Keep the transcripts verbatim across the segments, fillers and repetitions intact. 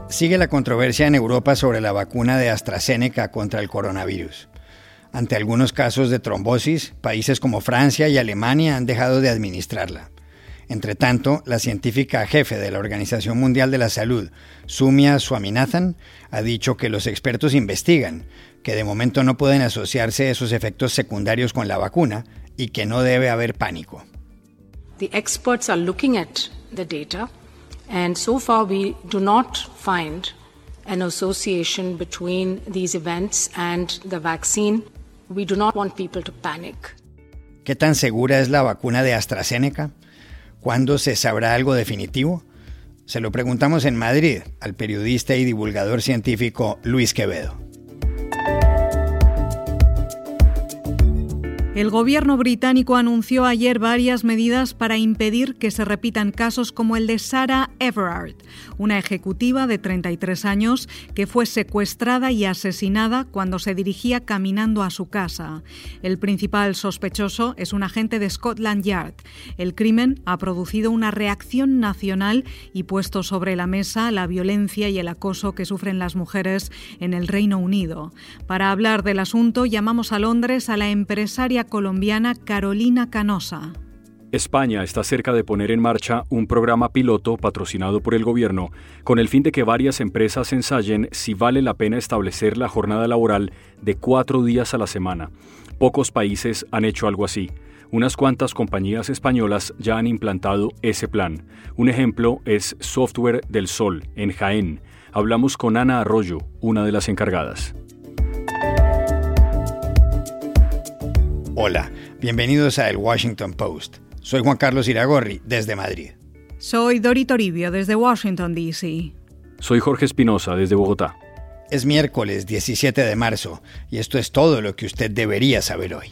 Sigue la controversia en Europa sobre la vacuna de AstraZeneca contra el coronavirus. Ante algunos casos de trombosis, países como Francia y Alemania han dejado de administrarla. Entre tanto, la científica jefe de la Organización Mundial de la Salud, Soumya Swaminathan, ha dicho que los expertos investigan, que de momento no pueden asociarse esos efectos secundarios con la vacuna y que no debe haber pánico. The experts are looking at the data, and so far we do not find an association between these events and the vaccine. We do not want people to panic. ¿Qué tan segura es la vacuna de AstraZeneca? ¿Cuándo se sabrá algo definitivo? Se lo preguntamos en Madrid al periodista y divulgador científico Luis Quevedo. El gobierno británico anunció ayer varias medidas para impedir que se repitan casos como el de Sarah Everard, una ejecutiva de treinta y tres años que fue secuestrada y asesinada cuando se dirigía caminando a su casa. El principal sospechoso es un agente de Scotland Yard. El crimen ha producido una reacción nacional y puesto sobre la mesa la violencia y el acoso que sufren las mujeres en el Reino Unido. Para hablar del asunto, llamamos a Londres a la empresaria colombiana Carolina Canosa. España está cerca de poner en marcha un programa piloto patrocinado por el gobierno con el fin de que varias empresas ensayen si vale la pena establecer la jornada laboral de cuatro días a la semana. Pocos países han hecho algo así. Unas cuantas compañías españolas ya han implantado ese plan. Un ejemplo es Software del Sol, en Jaén. Hablamos con Ana Arroyo, una de las encargadas. Hola, bienvenidos a El Washington Post. Soy Juan Carlos Iragorri, desde Madrid. Soy Dori Toribio, desde Washington, D C Soy Jorge Espinosa, desde Bogotá. Es miércoles diecisiete de marzo y esto es todo lo que usted debería saber hoy.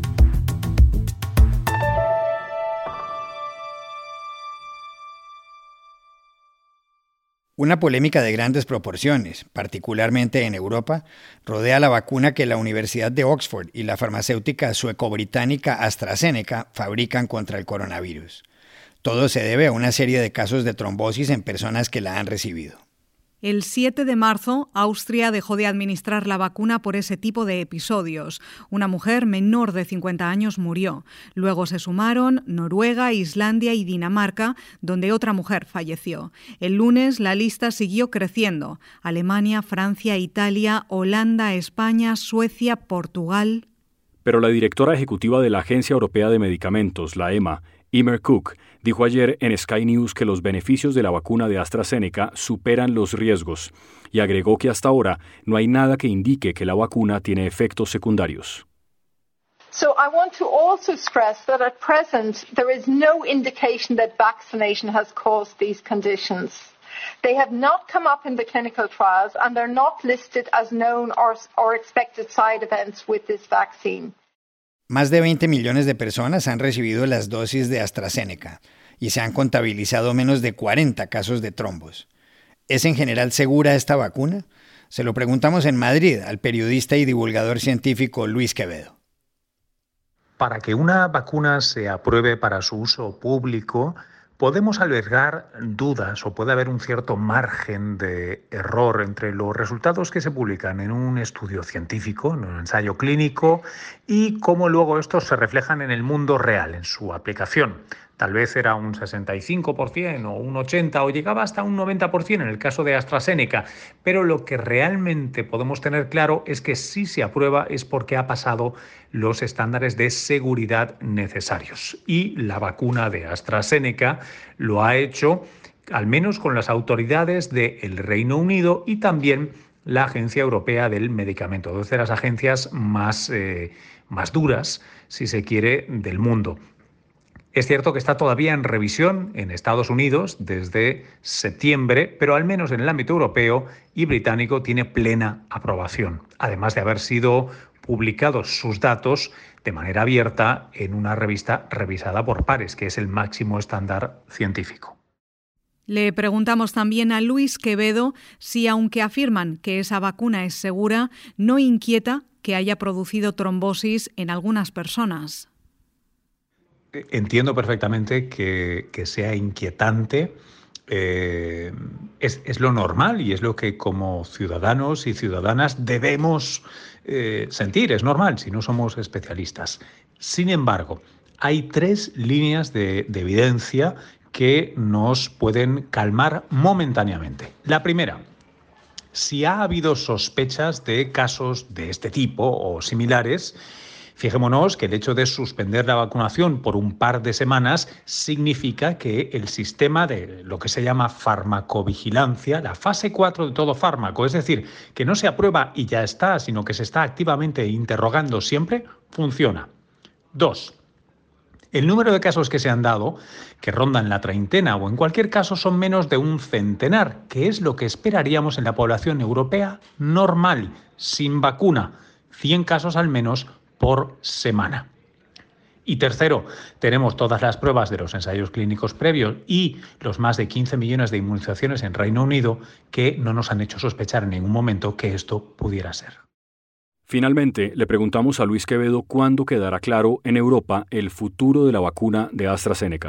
Una polémica de grandes proporciones, particularmente en Europa, rodea la vacuna que la Universidad de Oxford y la farmacéutica sueco-británica AstraZeneca fabrican contra el coronavirus. Todo se debe a una serie de casos de trombosis en personas que la han recibido. El siete de marzo, Austria dejó de administrar la vacuna por ese tipo de episodios. Una mujer menor de cincuenta años murió. Luego se sumaron Noruega, Islandia y Dinamarca, donde otra mujer falleció. El lunes la lista siguió creciendo. Alemania, Francia, Italia, Holanda, España, Suecia, Portugal. Pero la directora ejecutiva de la Agencia Europea de Medicamentos, la EMA, Imer Cook, dijo ayer en Sky News que los beneficios de la vacuna de AstraZeneca superan los riesgos y agregó que hasta ahora no hay nada que indique que la vacuna tiene efectos secundarios. So I want to also stress that at present there is no indication that vaccination has caused these conditions. They have not come up in the clinical trials and they're not listed as known or, or expected side events with this vaccine. Más de veinte millones de personas han recibido las dosis de AstraZeneca y se han contabilizado menos de cuarenta casos de trombos. ¿Es en general segura esta vacuna? Se lo preguntamos en Madrid al periodista y divulgador científico Luis Quevedo. Para que una vacuna se apruebe para su uso público, podemos albergar dudas o puede haber un cierto margen de error entre los resultados que se publican en un estudio científico, en un ensayo clínico, y cómo luego estos se reflejan en el mundo real, en su aplicación. Tal vez era un sesenta y cinco por ciento o un ochenta por ciento o llegaba hasta un noventa por ciento en el caso de AstraZeneca, pero lo que realmente podemos tener claro es que si se aprueba es porque ha pasado los estándares de seguridad necesarios. Y la vacuna de AstraZeneca lo ha hecho, al menos con las autoridades del Reino Unido y también la Agencia Europea del Medicamento, dos de las agencias más, eh, más duras, si se quiere, del mundo. Es cierto que está todavía en revisión en Estados Unidos desde septiembre, pero al menos en el ámbito europeo y británico tiene plena aprobación, además de haber sido publicados sus datos de manera abierta en una revista revisada por pares, que es el máximo estándar científico. Le preguntamos también a Luis Quevedo si, aunque afirman que esa vacuna es segura, no inquieta que haya producido trombosis en algunas personas. Entiendo perfectamente que, que sea inquietante eh, es, es lo normal y es lo que como ciudadanos y ciudadanas debemos eh, sentir. Es normal si no somos especialistas. Sin embargo, hay tres líneas de, de evidencia que nos pueden calmar momentáneamente. La primera, si ha habido sospechas de casos de este tipo o similares, fijémonos que el hecho de suspender la vacunación por un par de semanas significa que el sistema de lo que se llama farmacovigilancia, la fase cuatro de todo fármaco, es decir, que no se aprueba y ya está, sino que se está activamente interrogando siempre, funciona. Dos, el número de casos que se han dado, que rondan la treintena o en cualquier caso son menos de un centenar, que es lo que esperaríamos en la población europea normal, sin vacuna, cien casos al menos por semana. Y tercero, tenemos todas las pruebas de los ensayos clínicos previos y los más de quince millones de inmunizaciones en Reino Unido que no nos han hecho sospechar en ningún momento que esto pudiera ser. Finalmente, le preguntamos a Luis Quevedo cuándo quedará claro en Europa el futuro de la vacuna de AstraZeneca.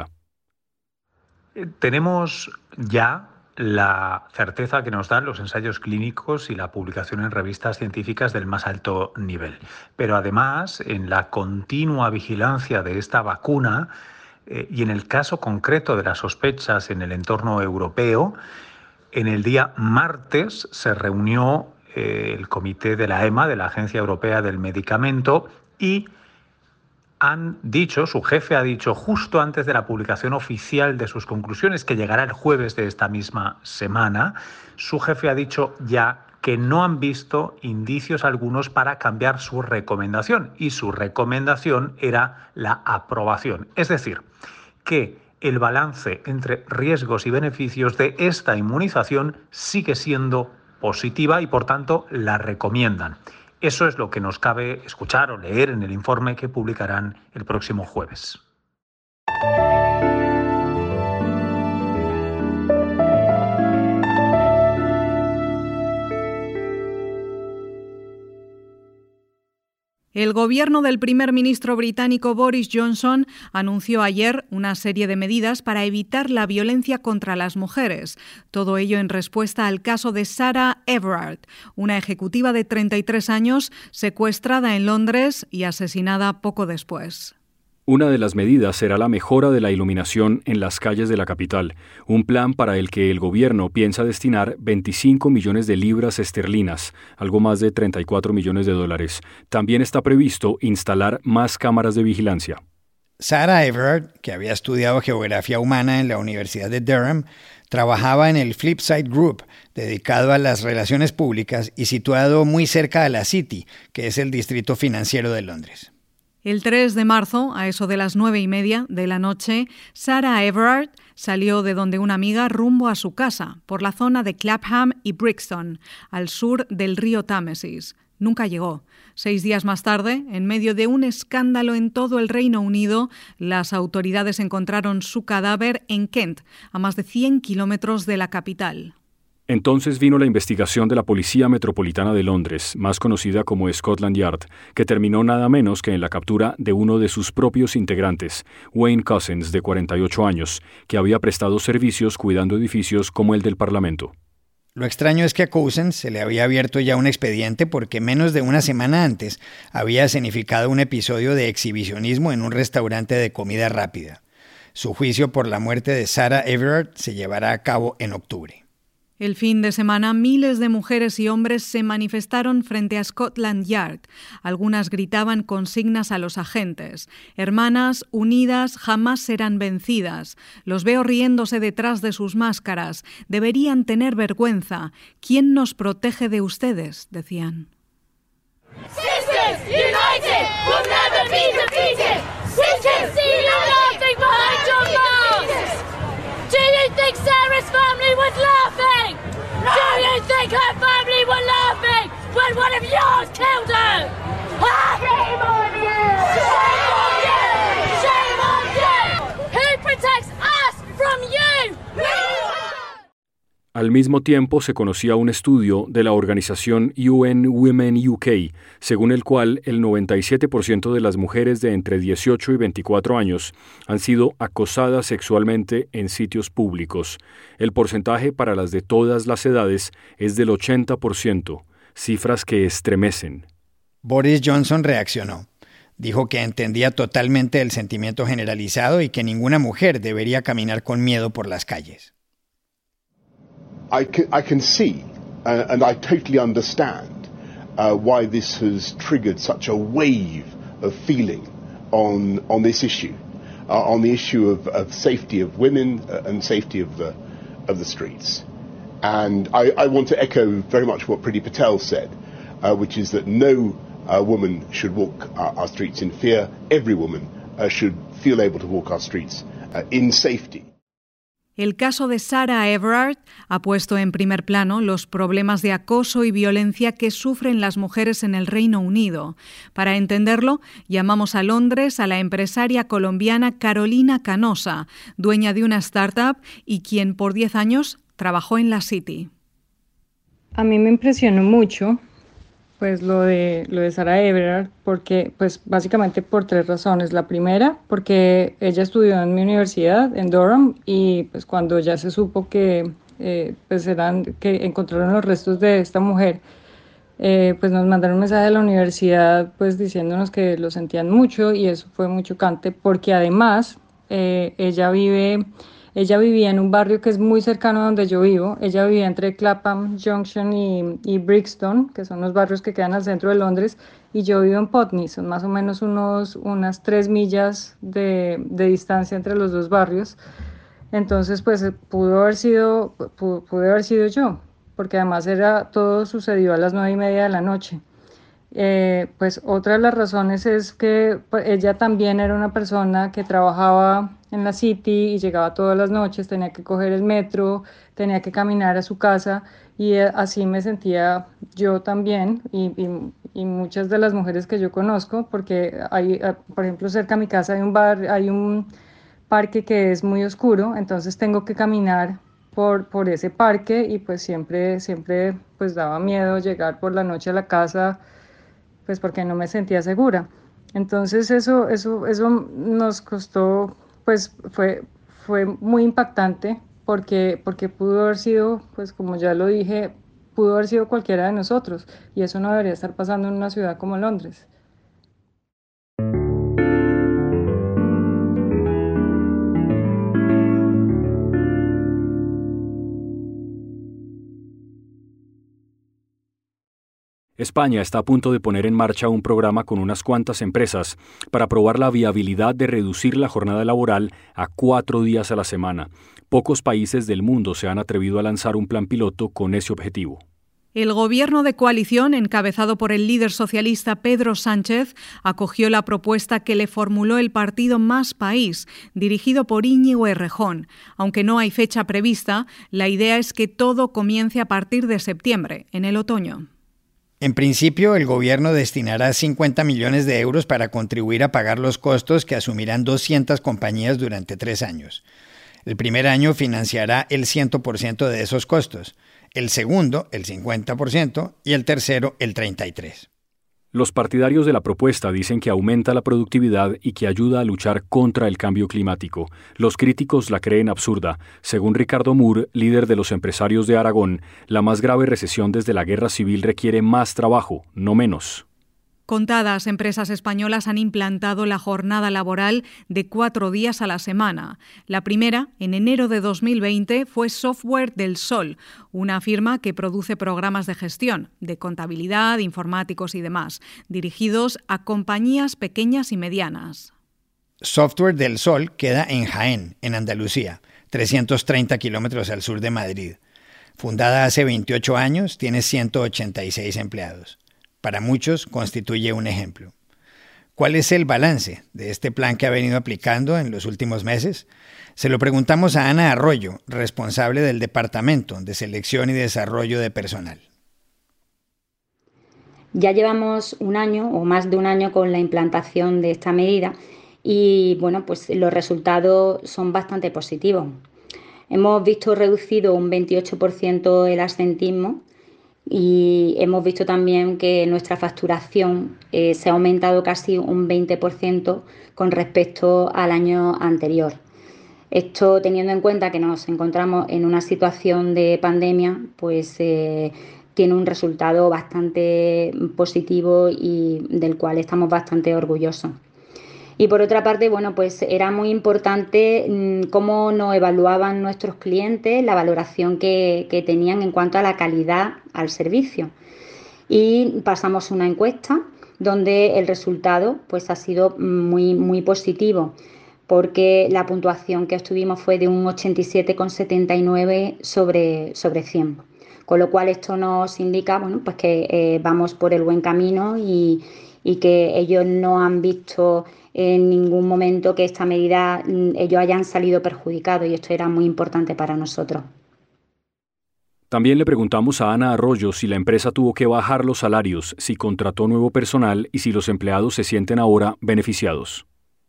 Tenemos ya la certeza que nos dan los ensayos clínicos y la publicación en revistas científicas del más alto nivel. Pero además, en la continua vigilancia de esta vacuna eh, y en el caso concreto de las sospechas en el entorno europeo, en el día martes se reunió eh, el comité de la E M A, de la Agencia Europea del Medicamento, y han dicho, su jefe ha dicho justo antes de la publicación oficial de sus conclusiones, que llegará el jueves de esta misma semana, su jefe ha dicho ya que no han visto indicios algunos para cambiar su recomendación y su recomendación era la aprobación. Es decir, que el balance entre riesgos y beneficios de esta inmunización sigue siendo positiva y por tanto la recomiendan. Eso es lo que nos cabe escuchar o leer en el informe que publicarán el próximo jueves. El gobierno del primer ministro británico Boris Johnson anunció ayer una serie de medidas para evitar la violencia contra las mujeres. Todo ello en respuesta al caso de Sarah Everard, una ejecutiva de treinta y tres años secuestrada en Londres y asesinada poco después. Una de las medidas será la mejora de la iluminación en las calles de la capital, un plan para el que el gobierno piensa destinar veinticinco millones de libras esterlinas, algo más de treinta y cuatro millones de dólares. También está previsto instalar más cámaras de vigilancia. Sarah Everard, que había estudiado geografía humana en la Universidad de Durham, trabajaba en el Flipside Group, dedicado a las relaciones públicas y situado muy cerca de la City, que es el distrito financiero de Londres. El tres de marzo, a eso de las nueve y media de la noche, Sarah Everard salió de donde una amiga rumbo a su casa, por la zona de Clapham y Brixton, al sur del río Támesis. Nunca llegó. Seis días más tarde, en medio de un escándalo en todo el Reino Unido, las autoridades encontraron su cadáver en Kent, a más de cien kilómetros de la capital. Entonces vino la investigación de la Policía Metropolitana de Londres, más conocida como Scotland Yard, que terminó nada menos que en la captura de uno de sus propios integrantes, Wayne Couzens, de cuarenta y ocho años, que había prestado servicios cuidando edificios como el del Parlamento. Lo extraño es que a Couzens se le había abierto ya un expediente porque menos de una semana antes había escenificado un episodio de exhibicionismo en un restaurante de comida rápida. Su juicio por la muerte de Sarah Everard se llevará a cabo en octubre. El fin de semana, miles de mujeres y hombres se manifestaron frente a Scotland Yard. Algunas gritaban consignas a los agentes. Hermanas, unidas, jamás serán vencidas. Los veo riéndose detrás de sus máscaras. Deberían tener vergüenza. ¿Quién nos protege de ustedes?, decían. Sisters united will never be defeated. Sisters, see you laughing behind your masks. Do you think Sarah's family was laughing? No. Do you think her family were laughing when one of yours killed her? Ah! Shame on you! Shame on you! Shame on you! Who protects us from you? Al mismo tiempo, se conocía un estudio de la organización U N Women U K, según el cual el noventa y siete por ciento de las mujeres de entre dieciocho y veinticuatro años han sido acosadas sexualmente en sitios públicos. El porcentaje para las de todas las edades es del ochenta por ciento, cifras que estremecen. Boris Johnson reaccionó. Dijo que entendía totalmente el sentimiento generalizado y que ninguna mujer debería caminar con miedo por las calles. I can, I can see uh, and I totally understand uh, why this has triggered such a wave of feeling on on this issue, uh, on the issue of, of safety of women uh, and safety of the of the streets. And I, I want to echo very much what Priti Patel said, uh, which is that no uh, woman should walk our, our streets in fear. Every woman uh, should feel able to walk our streets uh, in safety. El caso de Sarah Everard ha puesto en primer plano los problemas de acoso y violencia que sufren las mujeres en el Reino Unido. Para entenderlo, llamamos a Londres a la empresaria colombiana Carolina Canosa, dueña de una startup y quien por diez años trabajó en la City. A mí me impresionó mucho pues lo de lo de Sarah Everard, porque pues básicamente por tres razones. La primera, porque ella estudió en mi universidad en Durham y pues cuando ya se supo que eh, pues eran que encontraron los restos de esta mujer, eh, pues nos mandaron un mensaje de la universidad pues diciéndonos que lo sentían mucho y eso fue muy chocante porque además eh, ella vive Ella vivía en un barrio que es muy cercano a donde yo vivo. Ella vivía entre Clapham Junction y, y Brixton, que son los barrios que quedan al centro de Londres, y yo vivo en Putney. Son más o menos unos, unas tres millas de, de distancia entre los dos barrios. Entonces, pues pudo haber sido, pudo, pudo haber sido yo, porque además era, todo sucedió a las nueve y media de la noche. Eh, pues otra de las razones es que pues, ella también era una persona que trabajaba en la City y llegaba todas las noches, tenía que coger el metro, tenía que caminar a su casa y eh, así me sentía yo también y, y, y muchas de las mujeres que yo conozco, porque hay, por ejemplo, cerca de mi casa hay un bar, hay un parque que es muy oscuro, entonces tengo que caminar por, por ese parque y pues siempre, siempre pues daba miedo llegar por la noche a la casa, pues porque no me sentía segura. Entonces eso, eso, eso nos costó, pues fue, fue muy impactante porque, porque pudo haber sido, pues como ya lo dije, pudo haber sido cualquiera de nosotros y eso no debería estar pasando en una ciudad como Londres. España está a punto de poner en marcha un programa con unas cuantas empresas para probar la viabilidad de reducir la jornada laboral a cuatro días a la semana. Pocos países del mundo se han atrevido a lanzar un plan piloto con ese objetivo. El gobierno de coalición, encabezado por el líder socialista Pedro Sánchez, acogió la propuesta que le formuló el partido Más País, dirigido por Íñigo Errejón. Aunque no hay fecha prevista, la idea es que todo comience a partir de septiembre, en el otoño. En principio, el gobierno destinará cincuenta millones de euros para contribuir a pagar los costos que asumirán doscientas compañías durante tres años. El primer año financiará el cien por ciento de esos costos, el segundo el cincuenta por ciento y el tercero el treinta y tres por ciento. Los partidarios de la propuesta dicen que aumenta la productividad y que ayuda a luchar contra el cambio climático. Los críticos la creen absurda. Según Ricardo Moore, líder de los empresarios de Aragón, la más grave recesión desde la guerra civil requiere más trabajo, no menos. Contadas empresas españolas han implantado la jornada laboral de cuatro días a la semana. La primera, en enero de dos mil veinte, fue Software del Sol, una firma que produce programas de gestión, de contabilidad, informáticos y demás, dirigidos a compañías pequeñas y medianas. Software del Sol queda en Jaén, en Andalucía, trescientos treinta kilómetros al sur de Madrid. Fundada hace veintiocho años, tiene ciento ochenta y seis empleados. Para muchos constituye un ejemplo. ¿Cuál es el balance de este plan que ha venido aplicando en los últimos meses? Se lo preguntamos a Ana Arroyo, responsable del Departamento de Selección y Desarrollo de Personal. Ya llevamos un año o más de un año con la implantación de esta medida y bueno, pues los resultados son bastante positivos. Hemos visto reducido un veintiocho por ciento el absentismo y hemos visto también que nuestra facturación eh, se ha aumentado casi un veinte por ciento con respecto al año anterior. Esto, teniendo en cuenta que nos encontramos en una situación de pandemia, pues eh, tiene un resultado bastante positivo y del cual estamos bastante orgullosos. Y por otra parte, bueno, pues era muy importante mmm, cómo nos evaluaban nuestros clientes, la valoración que, que tenían en cuanto a la calidad al servicio. Y pasamos una encuesta donde el resultado pues ha sido muy, muy positivo, porque la puntuación que obtuvimos fue de un ochenta y siete coma setenta y nueve sobre, sobre cien. Con lo cual esto nos indica, bueno, pues que eh, vamos por el buen camino y, y que ellos no han visto en ningún momento que esta medida ellos hayan salido perjudicados, y esto era muy importante para nosotros. También le preguntamos a Ana Arroyo si la empresa tuvo que bajar los salarios, si contrató nuevo personal y si los empleados se sienten ahora beneficiados.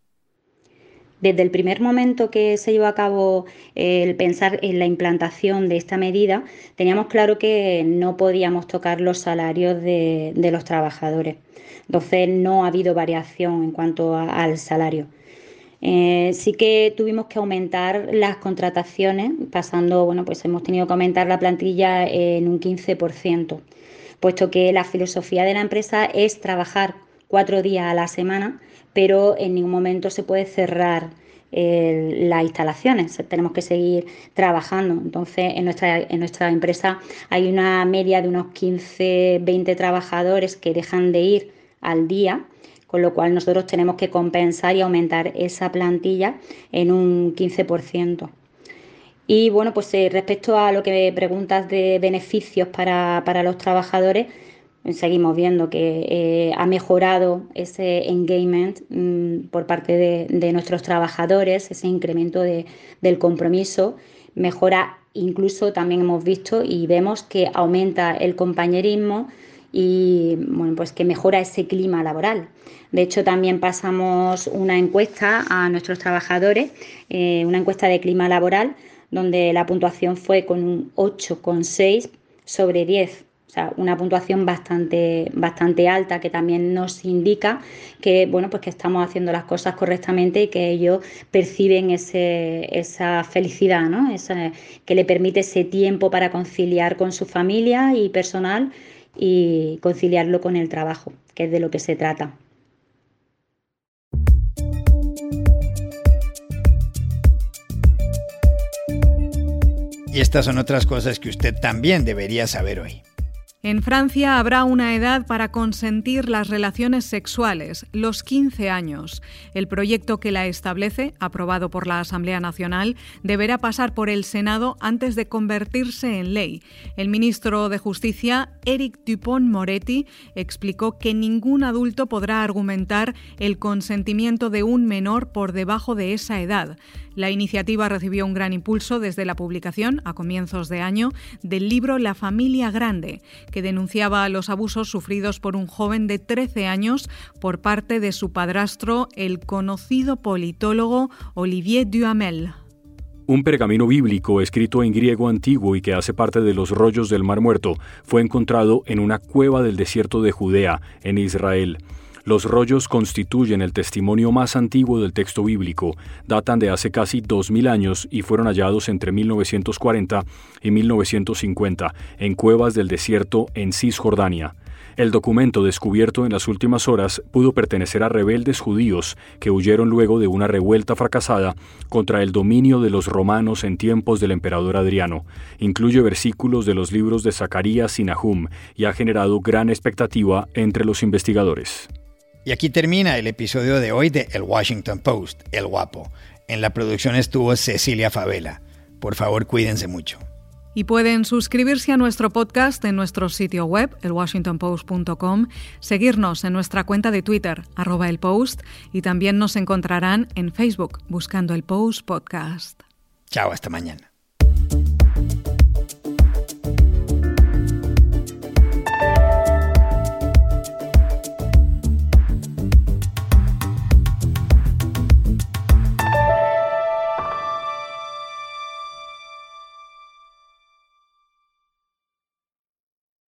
Desde el primer momento que se llevó a cabo el pensar en la implantación de esta medida, teníamos claro que no podíamos tocar los salarios de, de los trabajadores. Entonces no ha habido variación en cuanto a, al salario. Eh, sí que tuvimos que aumentar las contrataciones, pasando, bueno, pues hemos tenido que aumentar la plantilla en un quince por ciento, puesto que la filosofía de la empresa es trabajar cuatro días a la semana, pero en ningún momento se puede cerrar eh, las instalaciones, tenemos que seguir trabajando. Entonces, en nuestra, en nuestra empresa hay una media de unos quince, veinte trabajadores que dejan de ir al día, con lo cual nosotros tenemos que compensar y aumentar esa plantilla en un quince por ciento. Y bueno, pues eh, respecto a lo que me preguntas de beneficios para, para los trabajadores, seguimos viendo que eh, ha mejorado ese engagement mmm, por parte de, de nuestros trabajadores, ese incremento de, del compromiso, mejora incluso, también hemos visto y vemos que aumenta el compañerismo y bueno, pues que mejora ese clima laboral. De hecho, también pasamos una encuesta a nuestros trabajadores, eh, una encuesta de clima laboral, donde la puntuación fue con un ocho coma seis sobre diez. O sea, una puntuación bastante, bastante alta, que también nos indica que, bueno, pues que estamos haciendo las cosas correctamente y que ellos perciben ese, esa felicidad, ¿no? Esa, que le permite ese tiempo para conciliar con su familia y personal y conciliarlo con el trabajo, que es de lo que se trata. Y estas son otras cosas que usted también debería saber hoy. En Francia habrá una edad para consentir las relaciones sexuales, los quince años. El proyecto que la establece, aprobado por la Asamblea Nacional, deberá pasar por el Senado antes de convertirse en ley. El ministro de Justicia, Éric Dupond-Moretti, explicó que ningún adulto podrá argumentar el consentimiento de un menor por debajo de esa edad. La iniciativa recibió un gran impulso desde la publicación, a comienzos de año, del libro La familia grande, que denunciaba los abusos sufridos por un joven de trece años por parte de su padrastro, el conocido politólogo Olivier Duhamel. Un pergamino bíblico escrito en griego antiguo y que hace parte de los rollos del Mar Muerto fue encontrado en una cueva del desierto de Judea, en Israel. Los rollos constituyen el testimonio más antiguo del texto bíblico, datan de hace casi dos mil años y fueron hallados entre mil novecientos cuarenta y mil novecientos cincuenta en cuevas del desierto en Cisjordania. El documento descubierto en las últimas horas pudo pertenecer a rebeldes judíos que huyeron luego de una revuelta fracasada contra el dominio de los romanos en tiempos del emperador Adriano. Incluye versículos de los libros de Zacarías y Nahum y ha generado gran expectativa entre los investigadores. Y aquí termina el episodio de hoy de El Washington Post, El Guapo. En la producción estuvo Cecilia Favela. Por favor, cuídense mucho. Y pueden suscribirse a nuestro podcast en nuestro sitio web, el washington post punto com, seguirnos en nuestra cuenta de Twitter, arroba el Post, y también nos encontrarán en Facebook buscando el Post Podcast. Chao, hasta mañana.